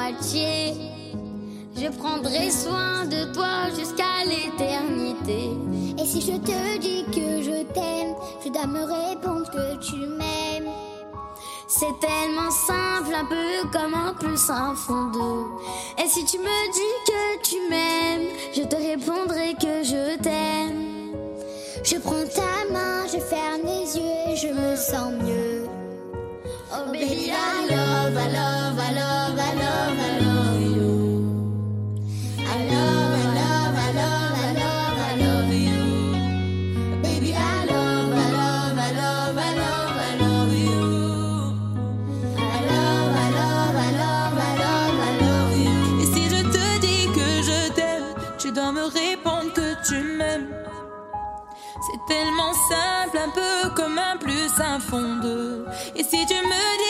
moitié. Je prendrai soin de toi jusqu'à l'éternité. Et si je te dis que je t'aime, je dois me répondre que tu m'aimes. C'est tellement simple, un peu comme un plus un fond d'eau. Et si tu me dis que tu m'aimes, je te répondrai que je t'aime. Je prends ta main, je ferme les yeux et je me sens mieux. Oh baby, I love, I love, I love, I love, I love you. I love, I love, I love, I love, I love you. Baby, I love, I love, I love, I love, I love you. I love, I love, I love, I love, I love you. Et si je te dis que je t'aime, tu dois me répondre que tu m'aimes. C'est tellement simple, un peu comme un plus un fond d'eau. Et si tu me